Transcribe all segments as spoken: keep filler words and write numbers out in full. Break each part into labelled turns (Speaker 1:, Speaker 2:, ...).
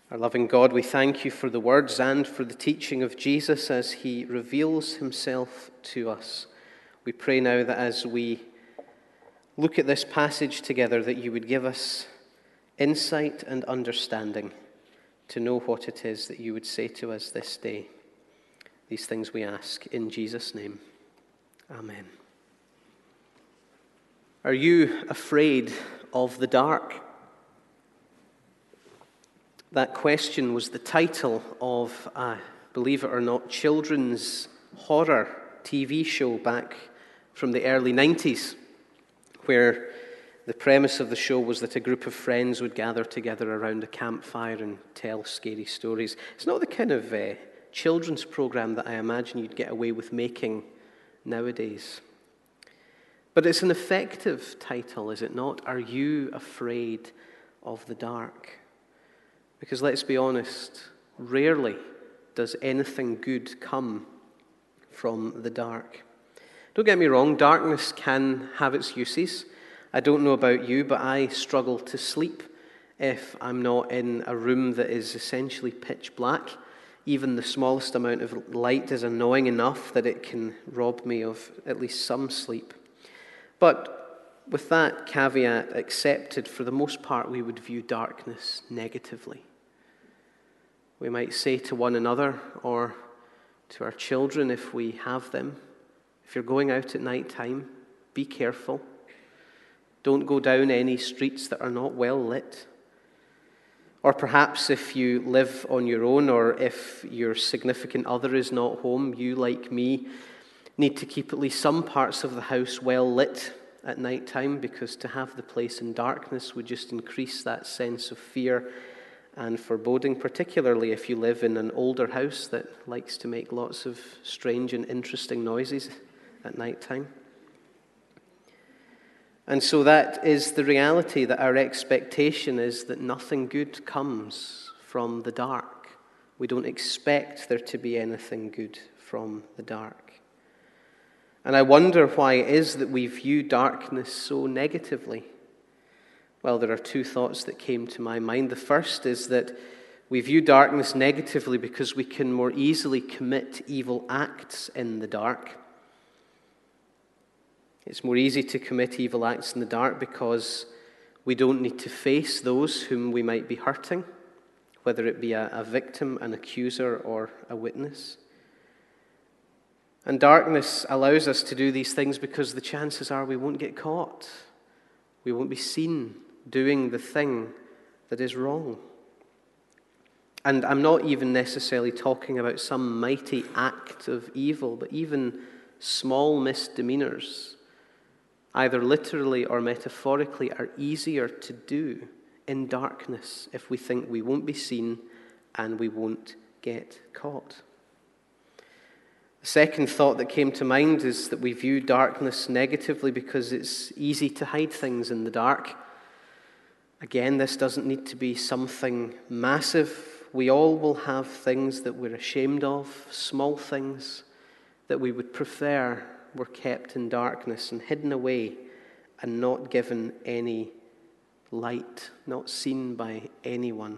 Speaker 1: Our loving God, we thank you for the words and for the teaching of Jesus as he reveals himself to us. We pray now that as we look at this passage together, that you would give us insight and understanding to know what it is that you would say to us this day. These things we ask in Jesus' name. Amen. Are you afraid of the dark? That question was the title of, uh, believe it or not, children's horror T V show back from the early nineties, where the premise of the show was that a group of friends would gather together around a campfire and tell scary stories. It's not the kind of uh, children's program that I imagine you'd get away with making nowadays. But it's an effective title, is it not? Are you afraid of the dark? Because let's be honest, rarely does anything good come from the dark. Don't get me wrong, darkness can have its uses. I don't know about you, but I struggle to sleep if I'm not in a room that is essentially pitch black. Even the smallest amount of light is annoying enough that it can rob me of at least some sleep. But with that caveat accepted, for the most part, we would view darkness negatively. We might say to one another or to our children if we have them, if you're going out at night time, be careful. Don't go down any streets that are not well lit. Or perhaps if you live on your own or if your significant other is not home, you, like me, need to keep at least some parts of the house well lit at night time, because to have the place in darkness would just increase that sense of fear and foreboding, particularly if you live in an older house that likes to make lots of strange and interesting noises at night time. And so that is the reality, that our expectation is that nothing good comes from the dark. We don't expect there to be anything good from the dark. And I wonder why it is that we view darkness so negatively. Well, there are two thoughts that came to my mind. The first is that we view darkness negatively because we can more easily commit evil acts in the dark. It's more easy to commit evil acts in the dark because we don't need to face those whom we might be hurting, whether it be a, a victim, an accuser, or a witness. And darkness allows us to do these things because the chances are we won't get caught. We won't be seen doing the thing that is wrong. And I'm not even necessarily talking about some mighty act of evil, but even small misdemeanors, either literally or metaphorically, are easier to do in darkness if we think we won't be seen and we won't get caught. The second thought that came to mind is that we view darkness negatively because it's easy to hide things in the dark. Again, this doesn't need to be something massive. We all will have things that we're ashamed of, small things that we would prefer were kept in darkness and hidden away and not given any light, not seen by anyone.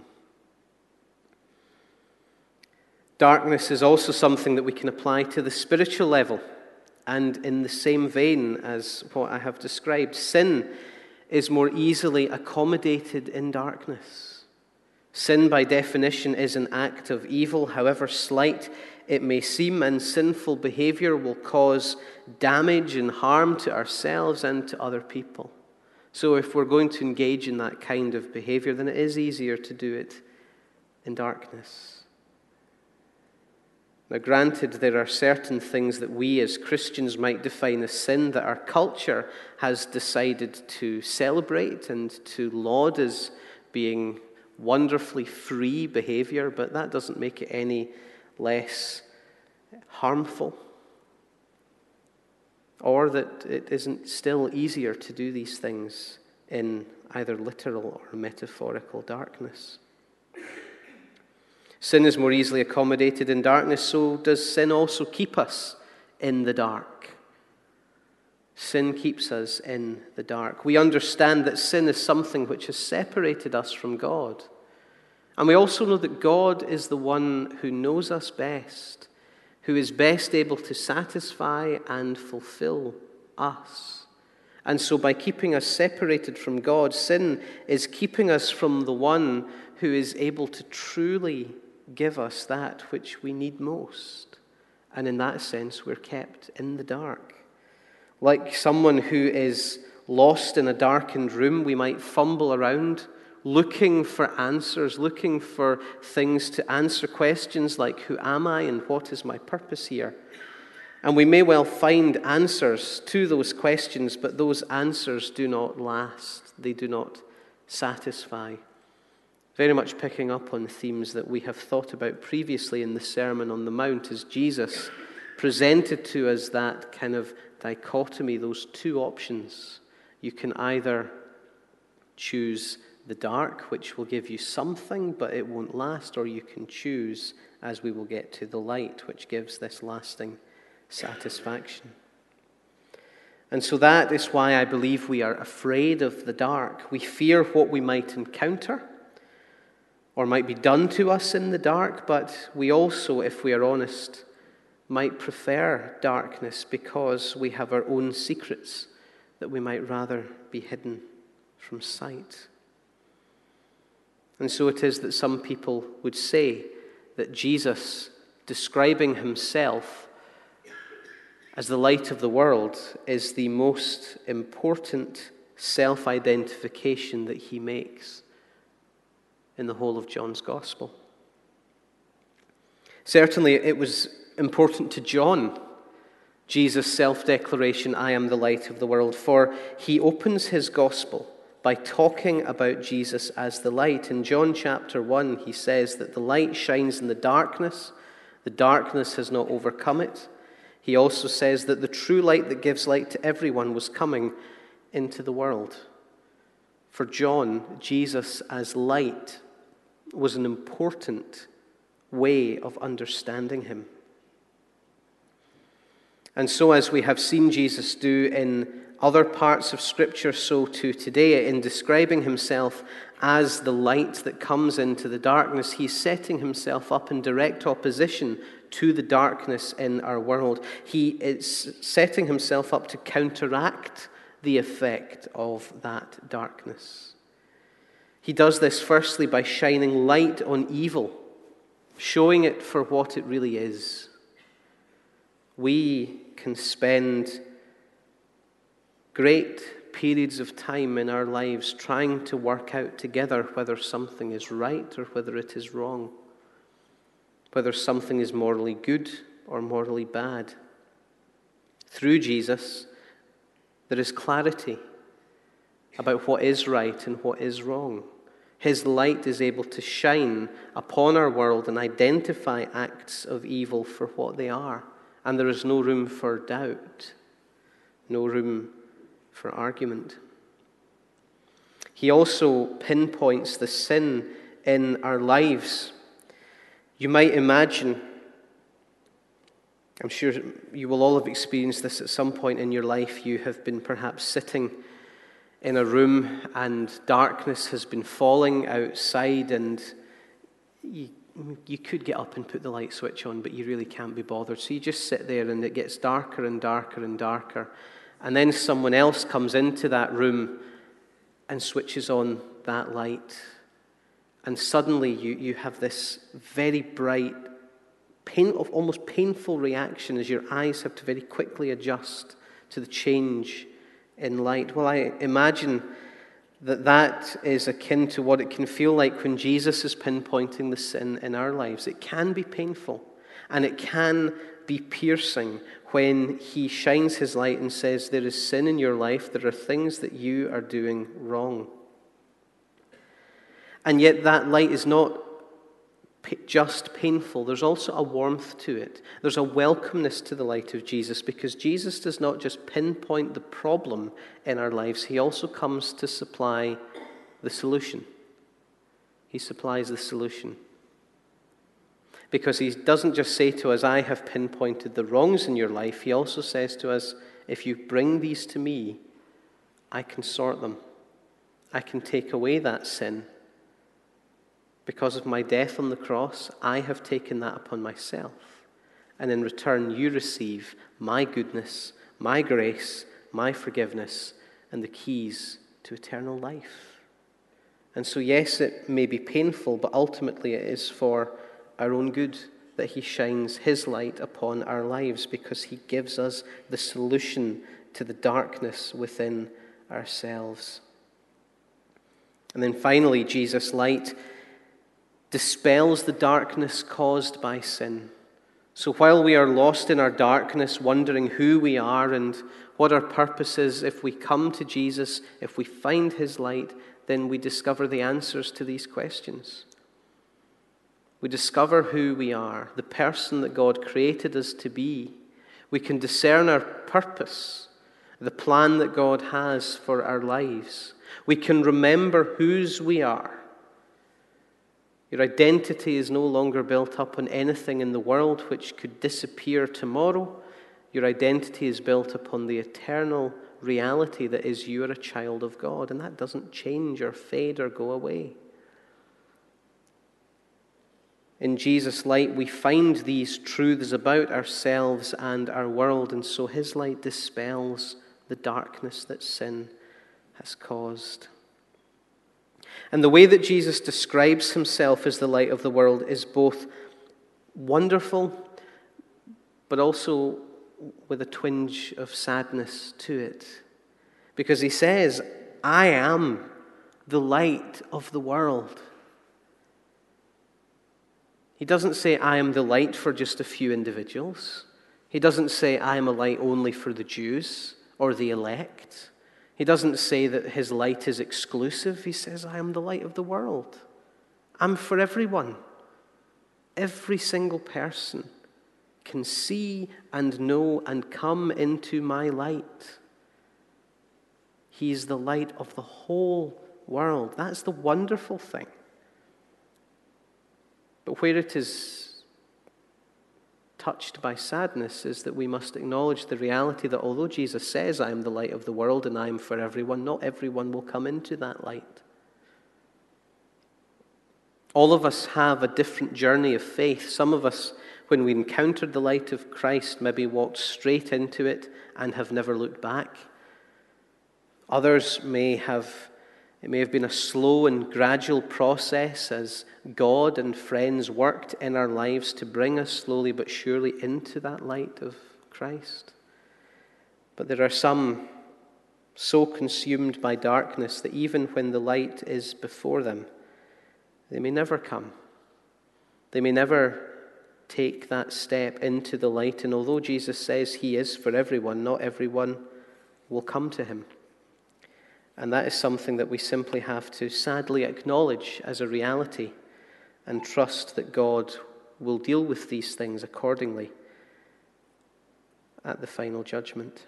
Speaker 1: Darkness is also something that we can apply to the spiritual level. And in the same vein as what I have described, sin is more easily accommodated in darkness. Sin, by definition, is an act of evil, however slight it may seem, and sinful behavior will cause damage and harm to ourselves and to other people. So if we're going to engage in that kind of behavior, then it is easier to do it in darkness. Now, granted, there are certain things that we as Christians might define as sin that our culture has decided to celebrate and to laud as being wonderfully free behavior, but that doesn't make it any less harmful, or that it isn't still easier to do these things in either literal or metaphorical darkness. Sin is more easily accommodated in darkness, so does sin also keep us in the dark. Sin keeps us in the dark. We understand that sin is something which has separated us from God. And we also know that God is the one who knows us best, who is best able to satisfy and fulfill us. And so by keeping us separated from God, sin is keeping us from the one who is able to truly give us that which we need most. And in that sense, we're kept in the dark. Like someone who is lost in a darkened room, we might fumble around looking for answers, looking for things to answer questions like, who am I and what is my purpose here? And we may well find answers to those questions, but those answers do not last. They do not satisfy. Very much picking up on themes that we have thought about previously in the Sermon on the Mount, as Jesus presented to us that kind of dichotomy, those two options. You can either choose the dark, which will give you something, but it won't last, or you can choose, as we will get to, the light, which gives this lasting satisfaction. And so that is why I believe we are afraid of the dark. We fear what we might encounter or might be done to us in the dark, but we also, if we are honest, might prefer darkness because we have our own secrets that we might rather be hidden from sight. And so it is that some people would say that Jesus, describing himself as the light of the world, is the most important self-identification that he makes in the whole of John's Gospel. Certainly it was important to John, Jesus' self-declaration, I am the light of the world, for he opens his Gospel by talking about Jesus as the light. In John chapter one, he says that the light shines in the darkness, the darkness has not overcome it. He also says that the true light that gives light to everyone was coming into the world. For John, Jesus as light was an important way of understanding him. And so, as we have seen Jesus do in other parts of Scripture, so too today, in describing himself as the light that comes into the darkness, he's setting himself up in direct opposition to the darkness in our world. He is setting himself up to counteract the effect of that darkness. He does this firstly by shining light on evil, showing it for what it really is. We can spend great periods of time in our lives trying to work out together whether something is right or whether it is wrong, whether something is morally good or morally bad. Through Jesus, there is clarity about what is right and what is wrong. His light is able to shine upon our world and identify acts of evil for what they are. And there is no room for doubt, no room for argument. He also pinpoints the sin in our lives. You might imagine, I'm sure you will all have experienced this at some point in your life, you have been perhaps sitting in a room and darkness has been falling outside and you, you could get up and put the light switch on, but you really can't be bothered. So you just sit there and it gets darker and darker and darker. And then someone else comes into that room and switches on that light. And suddenly you, you have this very bright, pain, almost painful reaction as your eyes have to very quickly adjust to the change in light. Well, I imagine that that is akin to what it can feel like when Jesus is pinpointing the sin in our lives. It can be painful and it can be piercing when he shines his light and says, there is sin in your life, there are things that you are doing wrong. And yet that light is not just painful. There's also a warmth to it. There's a welcomeness to the light of Jesus, because Jesus does not just pinpoint the problem in our lives. He also comes to supply the solution. He supplies the solution. Because he doesn't just say to us, I have pinpointed the wrongs in your life. He also says to us, if you bring these to me, I can sort them. I can take away that sin. Because of my death on the cross, I have taken that upon myself. And in return, you receive my goodness, my grace, my forgiveness, and the keys to eternal life. And so, yes, it may be painful, but ultimately it is for our own good that he shines his light upon our lives, because he gives us the solution to the darkness within ourselves. And then finally, Jesus' light dispels the darkness caused by sin. So while we are lost in our darkness, wondering who we are and what our purpose is, if we come to Jesus, if we find his light, then we discover the answers to these questions. We discover who we are, the person that God created us to be. We can discern our purpose, the plan that God has for our lives. We can remember whose we are. Your identity is no longer built up on anything in the world which could disappear tomorrow. Your identity is built upon the eternal reality that is you are a child of God, and that doesn't change or fade or go away. In Jesus' light, we find these truths about ourselves and our world, and so his light dispels the darkness that sin has caused. And the way that Jesus describes himself as the light of the world is both wonderful, but also with a twinge of sadness to it. Because he says, I am the light of the world. He doesn't say, I am the light for just a few individuals. He doesn't say, I am a light only for the Jews or the elect. He doesn't say that his light is exclusive. He says, I am the light of the world. I'm for everyone. Every single person can see and know and come into my light. He is the light of the whole world. That's the wonderful thing. But where it is touched by sadness is that we must acknowledge the reality that although Jesus says, I am the light of the world and I am for everyone, not everyone will come into that light. All of us have a different journey of faith. Some of us, when we encountered the light of Christ, maybe walked straight into it and have never looked back. Others may have It may have been a slow and gradual process as God and friends worked in our lives to bring us slowly but surely into that light of Christ. But there are some so consumed by darkness that even when the light is before them, they may never come. They may never take that step into the light. And although Jesus says he is for everyone, not everyone will come to him. And that is something that we simply have to sadly acknowledge as a reality and trust that God will deal with these things accordingly at the final judgment.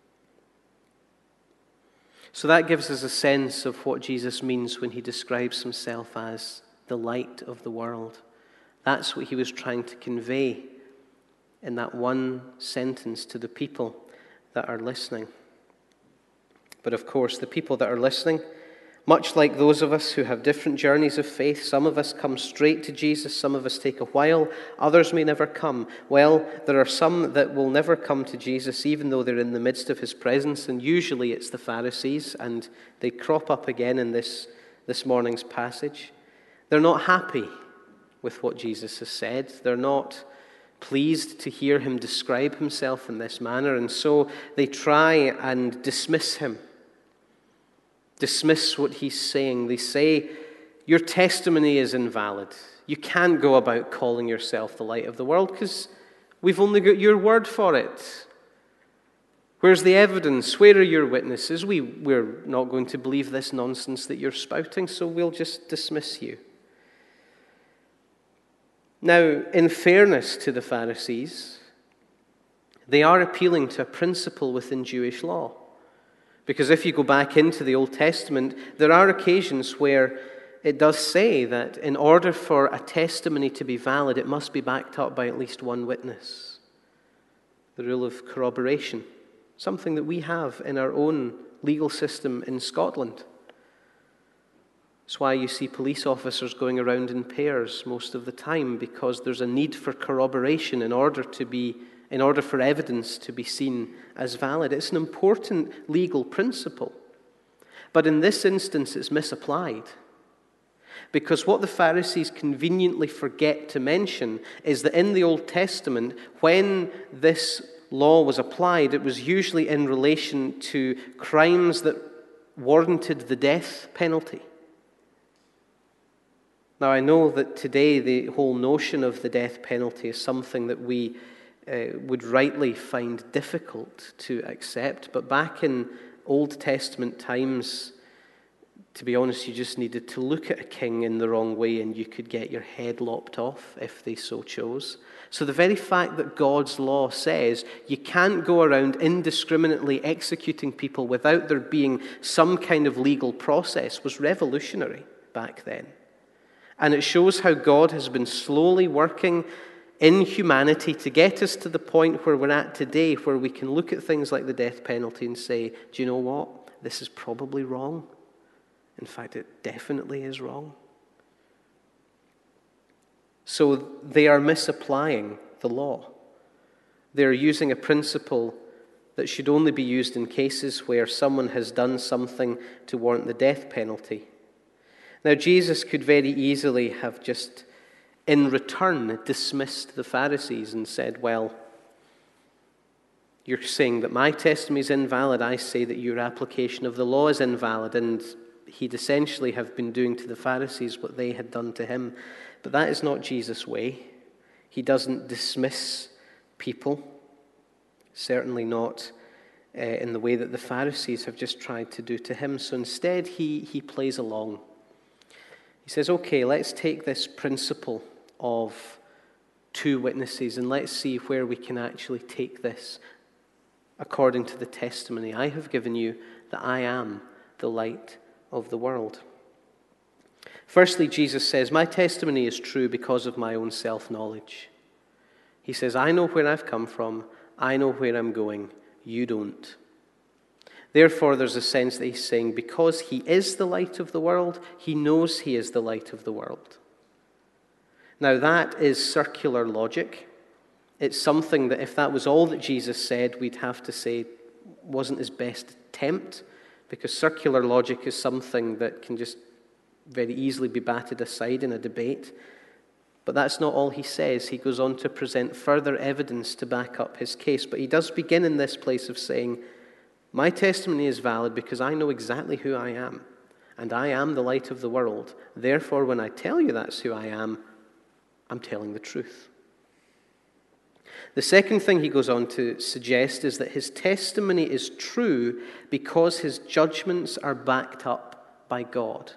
Speaker 1: So that gives us a sense of what Jesus means when he describes himself as the light of the world. That's what he was trying to convey in that one sentence to the people that are listening. But of course, the people that are listening, much like those of us who have different journeys of faith, some of us come straight to Jesus, some of us take a while, others may never come. Well, there are some that will never come to Jesus even though they're in the midst of his presence, and usually it's the Pharisees, and they crop up again in this, this morning's passage. They're not happy with what Jesus has said. They're not pleased to hear him describe himself in this manner, and so they try and dismiss him. Dismiss what he's saying. They say, your testimony is invalid. You can't go about calling yourself the light of the world because we've only got your word for it. Where's the evidence? Where are your witnesses? We, we're not going to believe this nonsense that you're spouting, so we'll just dismiss you. Now, in fairness to the Pharisees, they are appealing to a principle within Jewish law. Because if you go back into the Old Testament, there are occasions where it does say that in order for a testimony to be valid, it must be backed up by at least one witness. The rule of corroboration, something that we have in our own legal system in Scotland. It's why you see police officers going around in pairs most of the time, because there's a need for corroboration in order to be, in order for evidence to be seen as valid. It's an important legal principle. But in this instance, it's misapplied. Because what the Pharisees conveniently forget to mention is that in the Old Testament, when this law was applied, it was usually in relation to crimes that warranted the death penalty. Now, I know that today the whole notion of the death penalty is something that we uh, would rightly find difficult to accept, but back in Old Testament times, to be honest, you just needed to look at a king in the wrong way and you could get your head lopped off if they so chose. So the very fact that God's law says you can't go around indiscriminately executing people without there being some kind of legal process was revolutionary back then. And it shows how God has been slowly working in humanity to get us to the point where we're at today, where we can look at things like the death penalty and say, do you know what? This is probably wrong. In fact, it definitely is wrong. So they are misapplying the law. They're using a principle that should only be used in cases where someone has done something to warrant the death penalty. Now, Jesus could very easily have just, in return, dismissed the Pharisees and said, well, you're saying that my testimony is invalid. I say that your application of the law is invalid. And he'd essentially have been doing to the Pharisees what they had done to him. But that is not Jesus' way. He doesn't dismiss people, certainly not uh, in the way that the Pharisees have just tried to do to him. So instead, he, he plays along. He says, okay, let's take this principle of two witnesses and let's see where we can actually take this according to the testimony I have given you that I am the light of the world. Firstly, Jesus says, my testimony is true because of my own self-knowledge. He says, I know where I've come from, I know where I'm going, you don't. Therefore, there's a sense that he's saying, because he is the light of the world, he knows he is the light of the world. Now, that is circular logic. It's something that if that was all that Jesus said, we'd have to say wasn't his best attempt, because circular logic is something that can just very easily be batted aside in a debate. But that's not all he says. He goes on to present further evidence to back up his case. But he does begin in this place of saying, my testimony is valid because I know exactly who I am, and I am the light of the world. Therefore, when I tell you that's who I am, I'm telling the truth. The second thing he goes on to suggest is that his testimony is true because his judgments are backed up by God.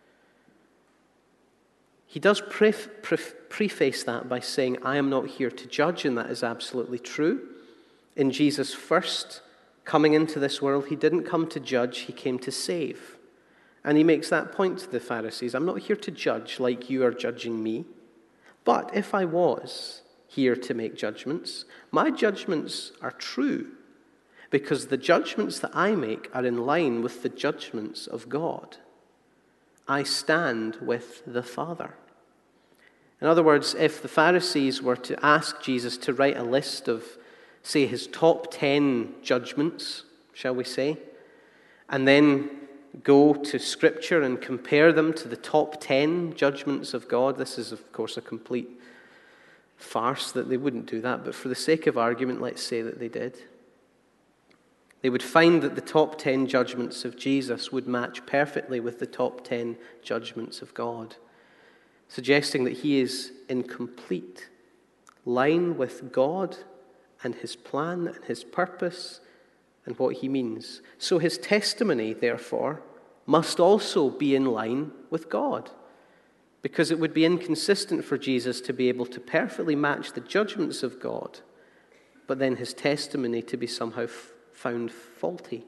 Speaker 1: He does pref- pref- preface that by saying, I am not here to judge, and that is absolutely true. In Jesus' first coming into this world, he didn't come to judge, he came to save. And he makes that point to the Pharisees, I'm not here to judge like you are judging me. But if I was here to make judgments, my judgments are true because the judgments that I make are in line with the judgments of God. I stand with the Father. In other words, if the Pharisees were to ask Jesus to write a list of, say, his top ten judgments, shall we say, and then go to Scripture and compare them to the top ten judgments of God, this is, of course, a complete farce that they wouldn't do that, but for the sake of argument, let's say that they did. They would find that the top ten judgments of Jesus would match perfectly with the top ten judgments of God, suggesting that he is in complete line with God and his plan and his purpose and what he means. So his testimony, therefore, must also be in line with God, because it would be inconsistent for Jesus to be able to perfectly match the judgments of God, but then his testimony to be somehow f- found faulty.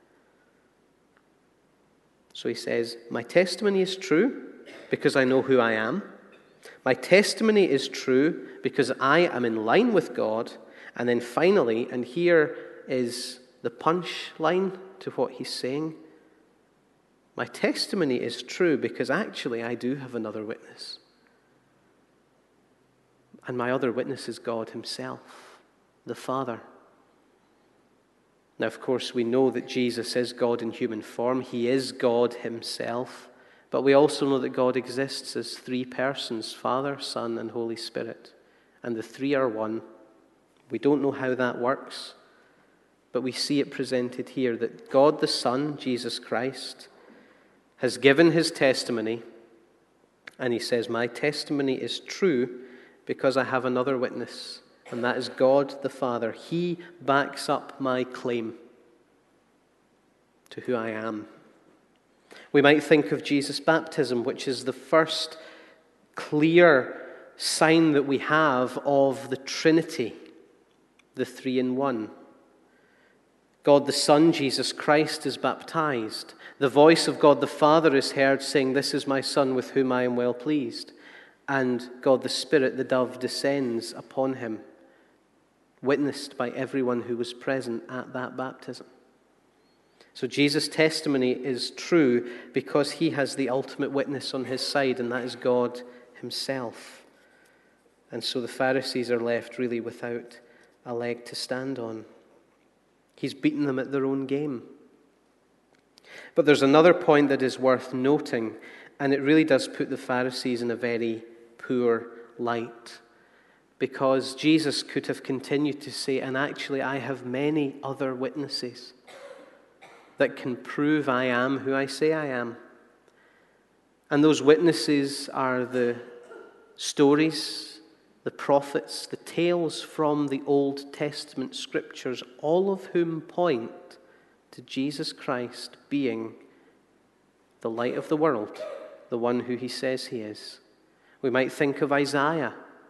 Speaker 1: So he says, my testimony is true because I know who I am. My testimony is true because I am in line with God. And then finally, and here is the punch line to what he's saying, My testimony is true because actually I do have another witness. And my other witness is God himself, the Father. Now, of course, we know that Jesus is God in human form. He is God himself. But we also know that God exists as three persons, Father, Son, and Holy Spirit. And the three are one. We don't know how that works, but we see it presented here that God the Son, Jesus Christ, has given his testimony, and he says, my testimony is true because I have another witness, and that is God the Father. He backs up my claim to who I am. We might think of Jesus' baptism, which is the first clear sign that we have of the Trinity, the three in one. God the Son, Jesus Christ, is baptized. The voice of God the Father is heard saying, this is my Son with whom I am well pleased. And God the Spirit, the dove, descends upon him, witnessed by everyone who was present at that baptism. So Jesus' testimony is true because he has the ultimate witness on his side, and that is God himself. And so the Pharisees are left really without a leg to stand on. He's beaten them at their own game. But there's another point that is worth noting, and it really does put the Pharisees in a very poor light, because Jesus could have continued to say, and actually I have many other witnesses that can prove I am who I say I am. And those witnesses are the stories, the prophets, the tales from the Old Testament scriptures, all of whom point to Jesus Christ being the light of the world, the one who he says he is. We might think of Isaiah.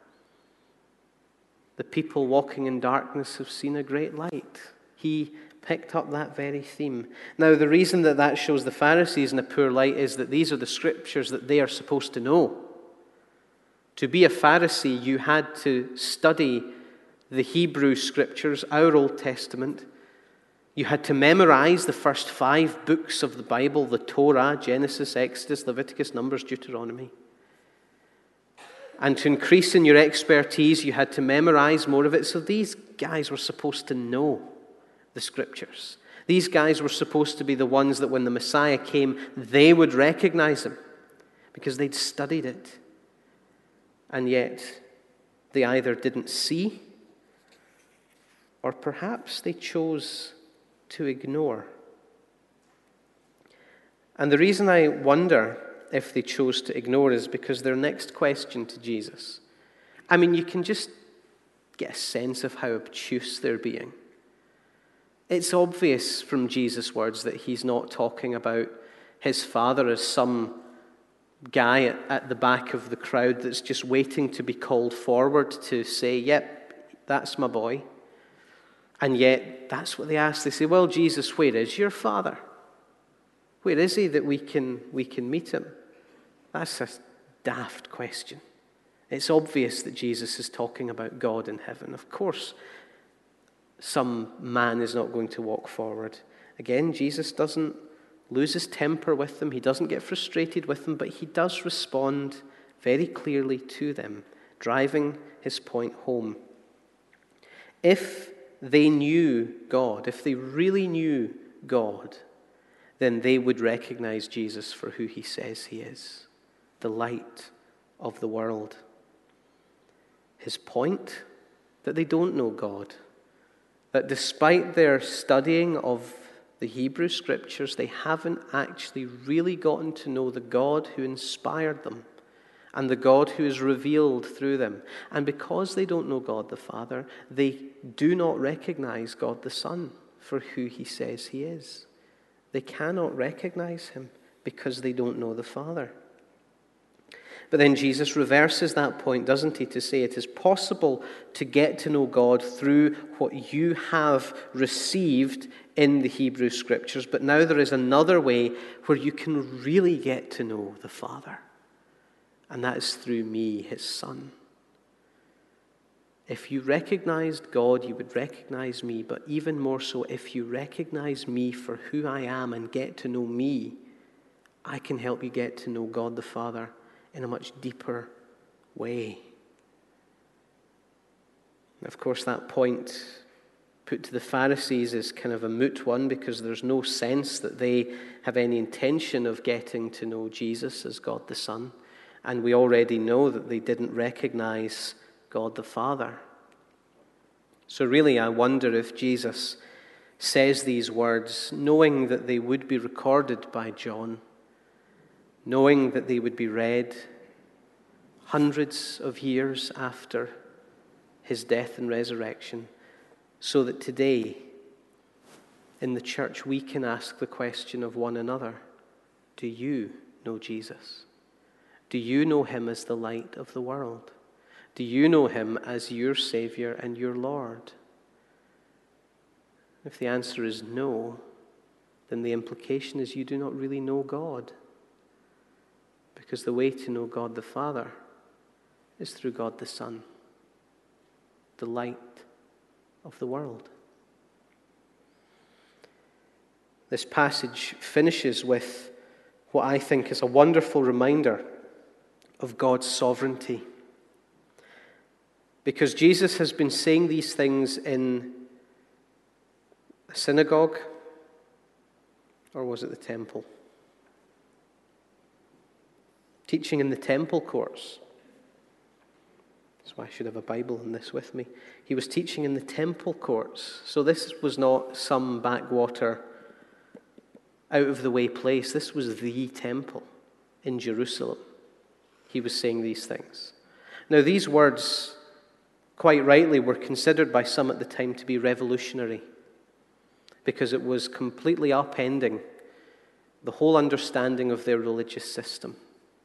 Speaker 1: The people walking in darkness have seen a great light. He picked up that very theme. Now, the reason that that shows the Pharisees in a poor light is that these are the scriptures that they are supposed to know. To be a Pharisee, you had to study the Hebrew scriptures, our Old Testament. You had to memorize the first five books of the Bible, the Torah, Genesis, Exodus, Leviticus, Numbers, Deuteronomy. And to increase in your expertise, you had to memorize more of it. So these guys were supposed to know the scriptures. These guys were supposed to be the ones that when the Messiah came, they would recognize him because they'd studied it. And yet, they either didn't see or perhaps they chose to ignore. And the reason I wonder if they chose to ignore is because their next question to Jesus, I mean, you can just get a sense of how obtuse they're being. It's obvious from Jesus' words that he's not talking about his Father as some guy at, at the back of the crowd that's just waiting to be called forward to say, yep, that's my boy. And yet, that's what they ask. They say, well, Jesus, where is your Father? Where is he that we can we can meet him? That's a daft question. It's obvious that Jesus is talking about God in heaven. Of course, some man is not going to walk forward. Again, Jesus doesn't lose his temper with them. He doesn't get frustrated with them, but he does respond very clearly to them, driving his point home. If they knew God, if they really knew God, then they would recognize Jesus for who he says he is, the light of the world. His point? That they don't know God. That despite their studying of the Hebrew scriptures, they haven't actually really gotten to know the God who inspired them and the God who is revealed through them. And because they don't know God the Father, they do not recognize God the Son for who he says he is. They cannot recognize him because they don't know the Father. But then Jesus reverses that point, doesn't he, to say it is possible to get to know God through what you have received in the Hebrew Scriptures, but now there is another way where you can really get to know the Father, and that is through me, his Son. If you recognized God, you would recognize me, but even more so, if you recognize me for who I am and get to know me I can help you get to know God the Father in a much deeper way. Of course, that point put to the Pharisees is kind of a moot one, because there's no sense that they have any intention of getting to know Jesus as God the Son. And we already know that they didn't recognize God the Father. So really, I wonder if Jesus says these words knowing that they would be recorded by John, knowing that they would be read hundreds of years after his death and resurrection, so that today in the church we can ask the question of one another: do you know Jesus? Do you know him as the light of the world? Do you know him as your Savior and your Lord? If the answer is no, then the implication is you do not really know God. Because the way to know God the Father is through God the Son, the light of the world. This passage finishes with what I think is a wonderful reminder of God's sovereignty. Because Jesus has been saying these things in a synagogue, or was it the temple? Teaching in the temple courts. That's why I should have a Bible in this with me. He was teaching in the temple courts. So this was not some backwater, out-of-the-way place. This was the temple in Jerusalem. He was saying these things. Now, these words, quite rightly, were considered by some at the time to be revolutionary, because it was completely upending the whole understanding of their religious system.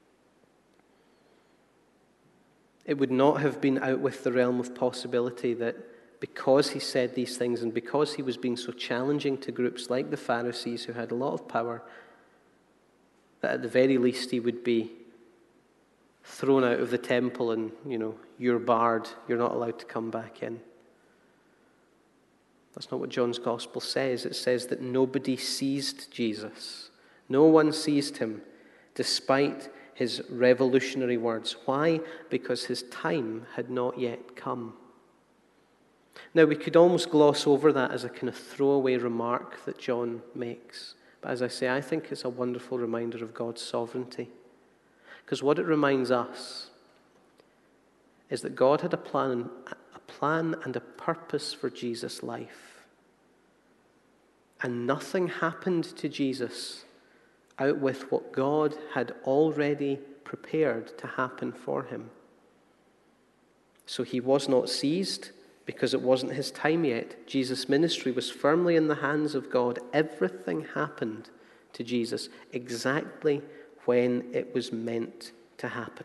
Speaker 1: It would not have been out with the realm of possibility that because he said these things and because he was being so challenging to groups like the Pharisees who had a lot of power, that at the very least he would be thrown out of the temple and, you know, you're barred, you're not allowed to come back in. That's not what John's Gospel says. It says that nobody seized Jesus. No one seized him, despite his revolutionary words. Why? Because his time had not yet come. Now, we could almost gloss over that as a kind of throwaway remark that John makes. But as I say, I think it's a wonderful reminder of God's sovereignty. Because what it reminds us is that God had a plan, a plan and a purpose for Jesus' life. And nothing happened to Jesus out with what God had already prepared to happen for him. So he was not seized because it wasn't his time yet. Jesus' ministry was firmly in the hands of God. Everything happened to Jesus exactly when it was meant to happen.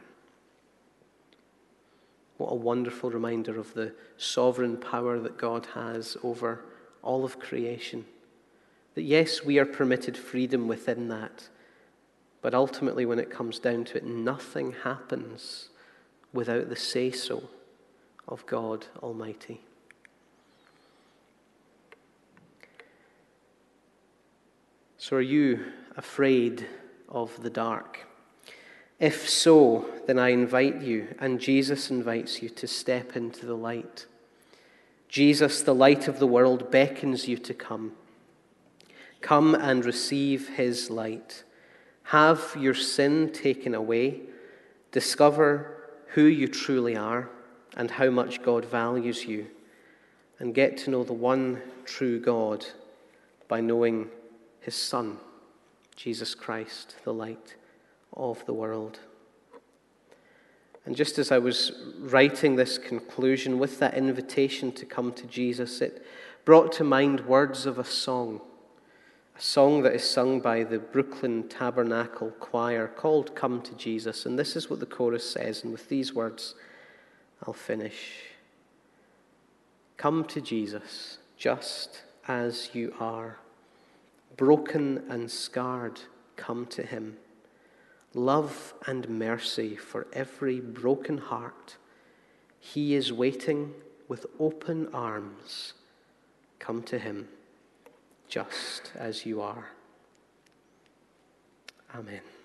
Speaker 1: What a wonderful reminder of the sovereign power that God has over all of creation. That yes, we are permitted freedom within that, but ultimately when it comes down to it, nothing happens without the say-so of God Almighty. So are you afraid of the dark? If so, then I invite you, and Jesus invites you, to step into the light. Jesus, the light of the world, beckons you to come. Come and receive his light. Have your sin taken away. Discover who you truly are and how much God values you. And get to know the one true God by knowing his Son, Jesus Christ, the light of the world. And just as I was writing this conclusion with that invitation to come to Jesus, it brought to mind words of a song, a song that is sung by the Brooklyn Tabernacle Choir called Come to Jesus. And this is what the chorus says, and with these words I'll finish. Come to Jesus, just as you are. Broken and scarred, come to him. Love and mercy for every broken heart. He is waiting with open arms. Come to him, just as you are. Amen.